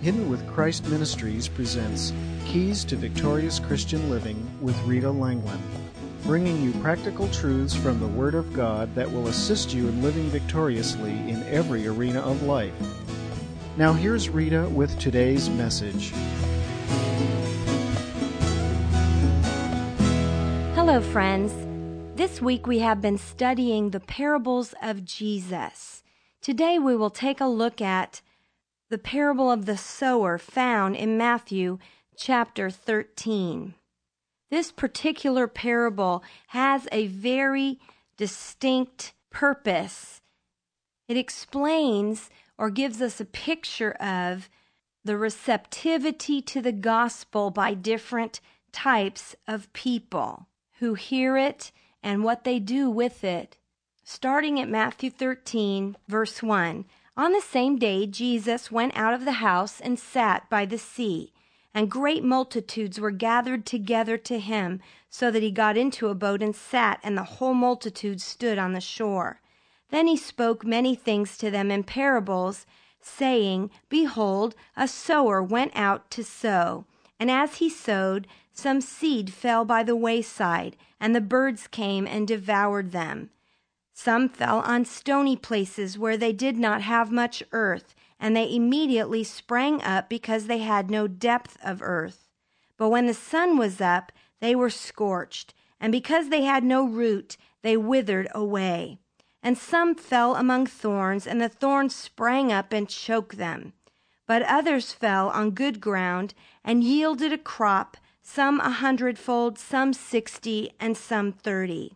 Hidden with Christ Ministries presents Keys to Victorious Christian Living with Rita Langland, bringing you practical truths from the Word of God that will assist you in living victoriously in every arena of life. Now here's Rita with today's message. Hello, friends. This week we have been studying the parables of Jesus. Today we will take a look at the parable of the sower found in Matthew chapter 13. This particular parable has a very distinct purpose. It explains or gives us a picture of the receptivity to the gospel by different types of people who hear it and what they do with it. Starting at Matthew 13, verse 1. On the same day, Jesus went out of the house and sat by the sea, and great multitudes were gathered together to him, so that he got into a boat and sat, and the whole multitude stood on the shore. Then he spoke many things to them in parables, saying, Behold, a sower went out to sow. And as he sowed, some seed fell by the wayside, and the birds came and devoured them. Some fell on stony places where they did not have much earth, and they immediately sprang up because they had no depth of earth. But when the sun was up, they were scorched, and because they had no root, they withered away. And some fell among thorns, and the thorns sprang up and choked them. But others fell on good ground and yielded a crop, some 100-fold, some 60, and some 30.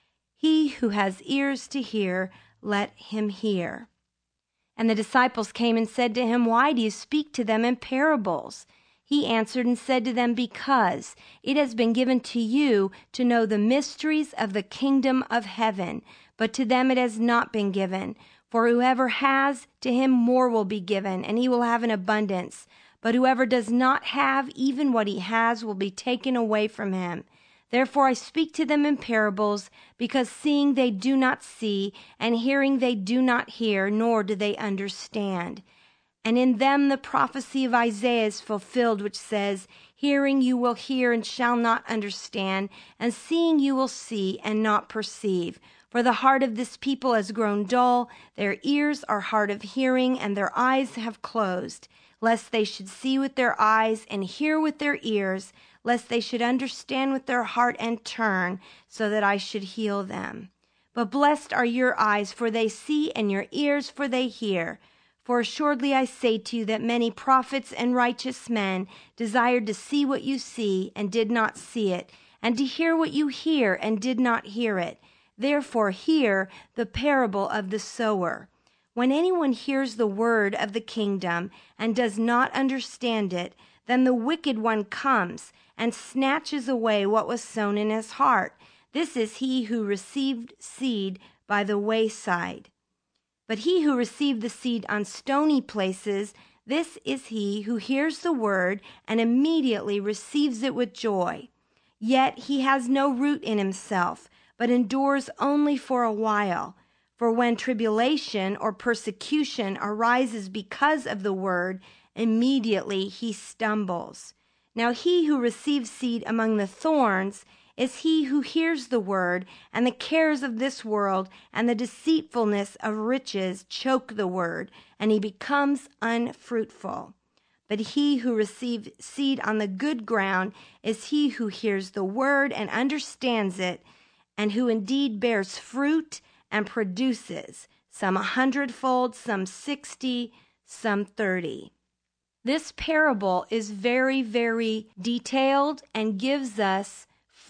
He who has ears to hear, let him hear. And the disciples came and said to him, Why do you speak to them in parables? He answered and said to them, Because it has been given to you to know the mysteries of the kingdom of heaven, but to them it has not been given. For whoever has, to him more will be given, and he will have an abundance. But whoever does not have, even what he has will be taken away from him. Therefore I speak to them in parables, because seeing they do not see, and hearing they do not hear, nor do they understand. And in them the prophecy of Isaiah is fulfilled, which says, Hearing you will hear and shall not understand, and seeing you will see and not perceive. For the heart of this people has grown dull, their ears are hard of hearing, and their eyes have closed, lest they should see with their eyes and hear with their ears, lest they should understand with their heart and turn, so that I should heal them. But blessed are your eyes, for they see, and your ears, for they hear. For assuredly I say to you that many prophets and righteous men desired to see what you see, and did not see it, and to hear what you hear, and did not hear it. Therefore hear the parable of the sower. When anyone hears the word of the kingdom, and does not understand it, then the wicked one comes and snatches away what was sown in his heart. This is he who received seed by the wayside. But he who received the seed on stony places, this is he who hears the word and immediately receives it with joy. Yet he has no root in himself, but endures only for a while. For when tribulation or persecution arises because of the word, immediately he stumbles. Now he who receives seed among the thorns is he who hears the word, and the cares of this world and the deceitfulness of riches choke the word, and he becomes unfruitful. But he who receives seed on the good ground is he who hears the word and understands it, and who indeed bears fruit and produces, some 100-fold, some 60, some 30. This parable is very, very detailed and gives us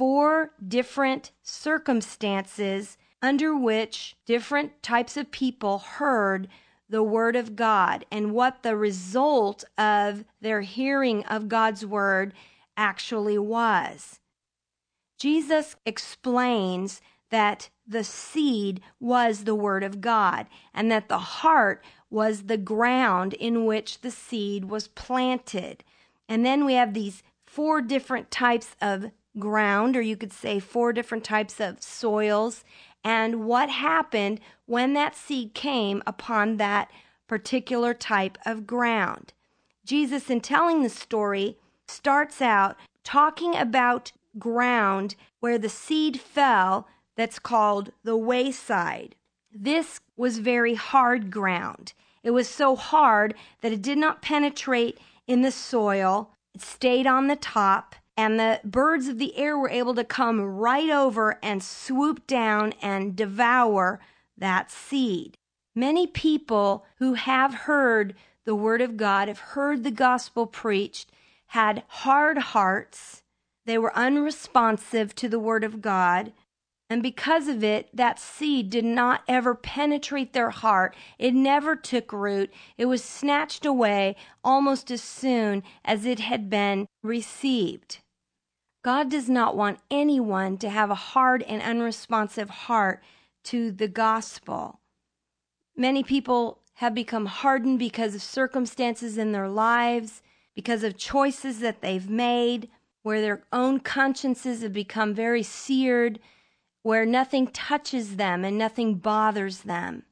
4 different circumstances under which different types of people heard the word of God and what the result of their hearing of God's word actually was. Jesus explains that the seed was the word of God, and that the heart was the ground in which the seed was planted. And then we have these 4 different types of ground, or you could say 4 different types of soils, and what happened when that seed came upon that particular type of ground. Jesus, in telling the story, starts out talking about ground where the seed fell that's called the wayside. This was very hard ground. It was so hard that it did not penetrate in the soil. It stayed on the top, and the birds of the air were able to come right over and swoop down and devour that seed. Many people who have heard the Word of God, have heard the gospel preached, had hard hearts. They were unresponsive to the Word of God. And because of it, that seed did not ever penetrate their heart. It never took root. It was snatched away almost as soon as it had been received. God does not want anyone to have a hard and unresponsive heart to the gospel. Many people have become hardened because of circumstances in their lives, because of choices that they've made, where their own consciences have become very seared, where nothing touches them and nothing bothers them.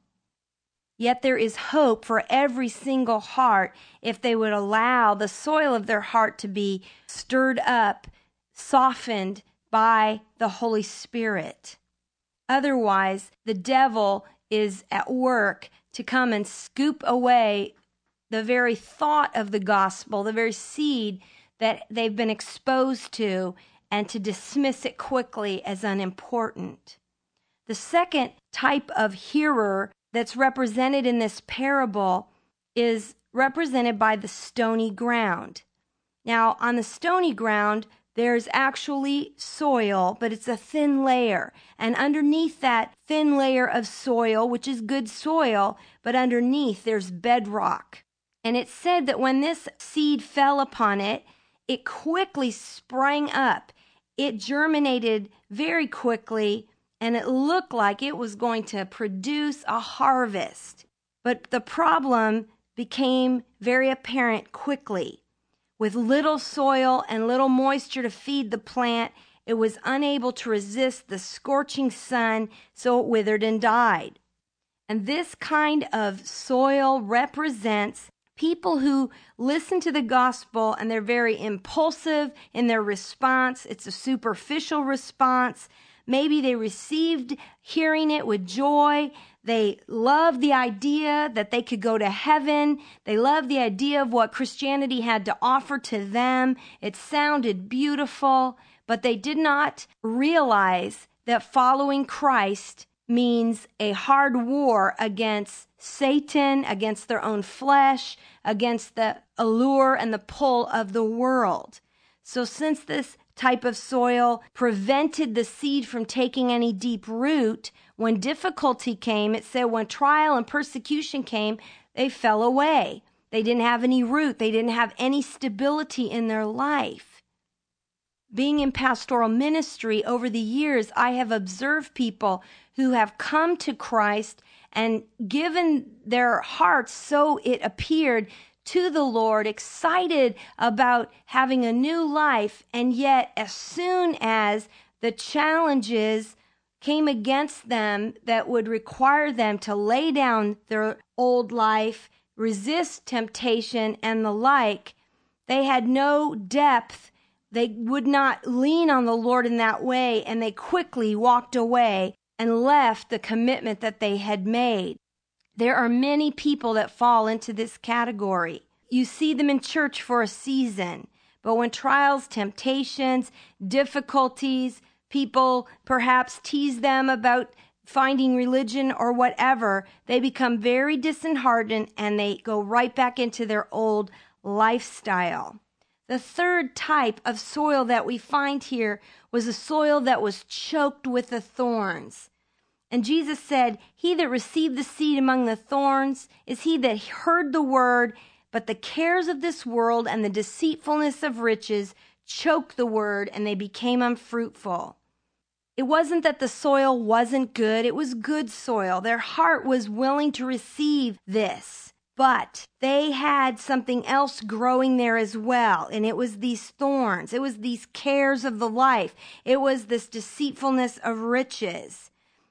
Yet there is hope for every single heart if they would allow the soil of their heart to be stirred up, softened by the Holy Spirit. Otherwise, the devil is at work to come and scoop away the very thought of the gospel, the very seed that they've been exposed to, and to dismiss it quickly as unimportant. The second type of hearer that's represented in this parable is represented by the stony ground. Now, on the stony ground, there's actually soil, but it's a thin layer. And underneath that thin layer of soil, which is good soil, but underneath there's bedrock. And it said that when this seed fell upon it, it quickly sprang up. It germinated very quickly, and it looked like it was going to produce a harvest. But the problem became very apparent quickly. With little soil and little moisture to feed the plant, it was unable to resist the scorching sun, so it withered and died. And this kind of soil represents people who listen to the gospel and they're very impulsive in their response. It's a superficial response. Maybe they received hearing it with joy. They love the idea that they could go to heaven. They love the idea of what Christianity had to offer to them. It sounded beautiful, but they did not realize that following Christ means a hard war against Satan, against their own flesh, against the allure and the pull of the world. So since this type of soil prevented the seed from taking any deep root, when difficulty came, it said when trial and persecution came, they fell away. They didn't have any root. They didn't have any stability in their life. Being in pastoral ministry over the years, I have observed people who have come to Christ and given their hearts, so it appeared, to the Lord, excited about having a new life, and yet as soon as the challenges came against them that would require them to lay down their old life, resist temptation and the like, they had no depth. They would not lean on the Lord in that way, and they quickly walked away and left the commitment that they had made. There are many people that fall into this category. You see them in church for a season, but when trials, temptations, difficulties, people perhaps tease them about finding religion or whatever, they become very disheartened and they go right back into their old lifestyle. The third type of soil that we find here was a soil that was choked with the thorns. And Jesus said, "He that received the seed among the thorns is he that heard the word, but the cares of this world and the deceitfulness of riches choked the word, and they became unfruitful." It wasn't that the soil wasn't good. It was good soil. Their heart was willing to receive this. But they had something else growing there as well, and it was these thorns. It was these cares of the life. It was this deceitfulness of riches.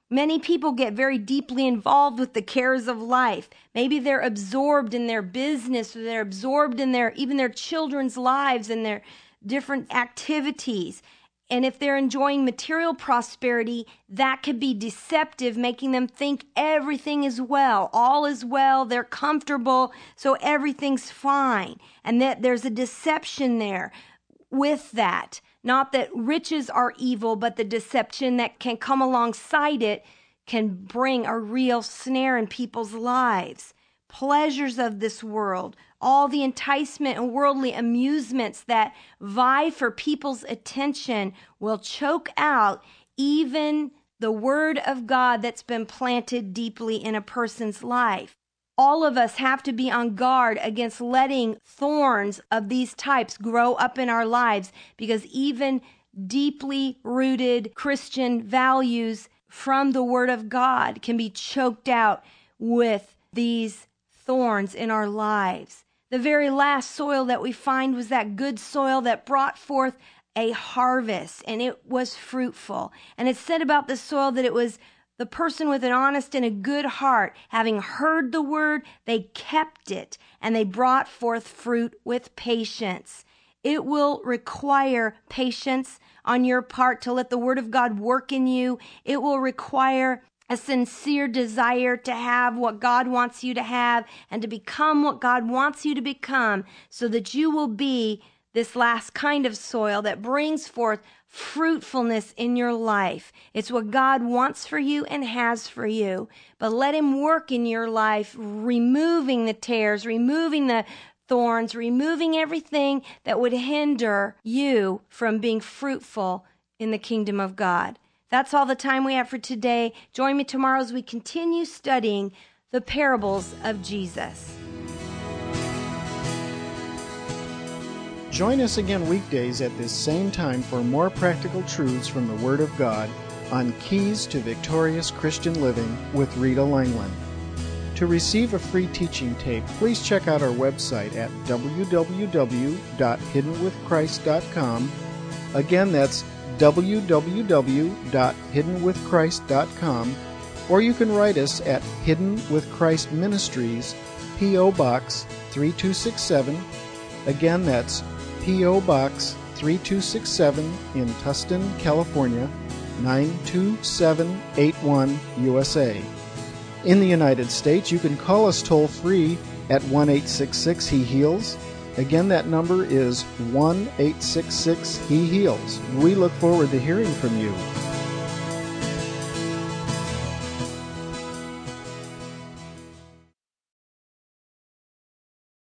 Many people get very deeply involved with the cares of life. Maybe they're absorbed in their business, or they're absorbed in even their children's lives and their different activities. And if they're enjoying material prosperity, that could be deceptive, making them think everything is well, all is well, they're comfortable, so everything's fine. And that there's a deception there with that. Not that riches are evil, but the deception that can come alongside it can bring a real snare in people's lives. Pleasures of this world, all the enticement and worldly amusements that vie for people's attention will choke out even the word of God that's been planted deeply in a person's life. All of us have to be on guard against letting thorns of these types grow up in our lives, because even deeply rooted Christian values from the Word of God can be choked out with these thorns in our lives. The very last soil that we find was that good soil that brought forth a harvest, and it was fruitful. And it's said about this soil that it was the person with an honest and a good heart, having heard the word, they kept it, and they brought forth fruit with patience. It will require patience on your part to let the word of God work in you. It will require a sincere desire to have what God wants you to have and to become what God wants you to become, so that you will be this last kind of soil that brings forth fruitfulness in your life. It's what God wants for you and has for you. But let him work in your life, removing the tares, removing the thorns, removing everything that would hinder you from being fruitful in the kingdom of God. That's all the time we have for today. Join me tomorrow as we continue studying the parables of Jesus. Join us again weekdays at this same time for more practical truths from the Word of God on Keys to Victorious Christian Living with Rita Langland. To receive a free teaching tape, please check out our website at www.hiddenwithchrist.com. Again, that's www.hiddenwithchrist.com, or you can write us at Hidden with Christ Ministries, P.O. Box 3267. Again, that's P.O. Box 3267 in Tustin, California, 92781, USA. In the United States, you can call us toll-free at 1-866-HE-HEALS. Again, that number is 1-866-HE-HEALS. We look forward to hearing from you.